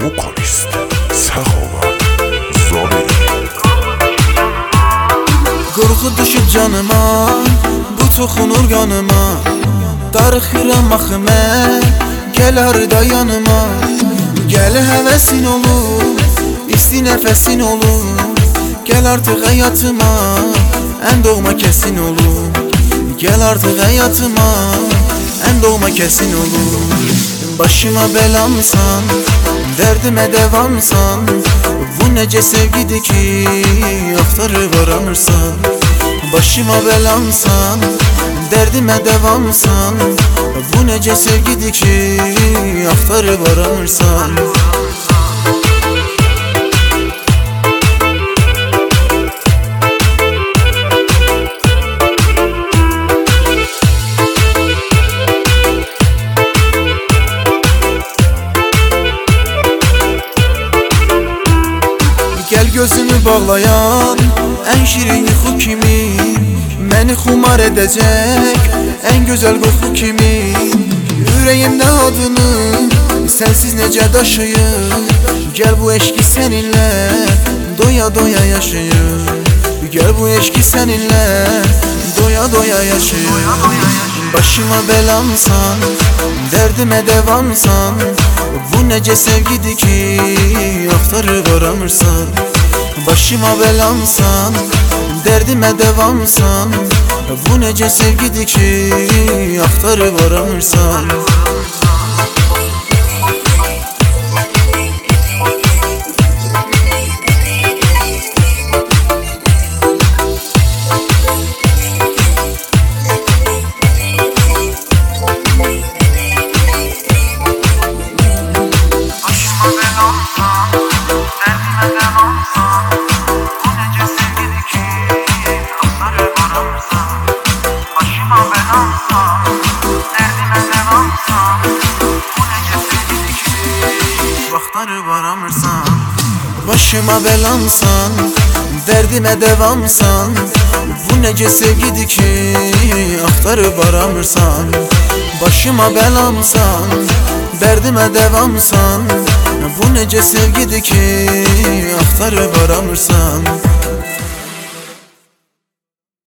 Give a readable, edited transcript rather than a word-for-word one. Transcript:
vokalist Səxavət Zari. Qorxu düşüb canıma, bu toxunur qanıma. Darıxıram axı mən, gəl arda yanıma. Gəl həvəsin olur, isti nəfəsin olur. Gəl artıq həyatıma, ən doğma kəsin olur. Gəl artıq həyatıma, ən doğma kəsin olur. Başıma bəlamsan, dərdimə devamsan. Bu necə sevgidir ki, axtarıb aramırsan. Başıma bəlamsan, dərdimə devamsan. Bu necə sevgidir ki, axtarıb aramırsan. Gəl gözümü bağlayan ən şirin yuxu kimi. Məni xumar edəcək ən gözəl qoxu kimi. Ürəyimdə adını sənsiz necə daşıyır. Gəl bu eşki səninlə doya doya yaşayır. Gəl bu eşki səninlə doya doya yaşayır. Başıma bəlamsan, dərdimə devamsan. Bu necə sevgidir ki, axtarıb aramırsan. Başıma bəlamsan, dərdimə devamsan. Bu necə sevgidir ki, axtarıb aramırsan. Başıma bəlamsan, dərdimə devamsan. Bu necə sevgidir ki, axtarıb aramırsan. Başıma bəlamsan, dərdimə devamsan. Bu necə sevgidir ki, axtarıb aramırsan.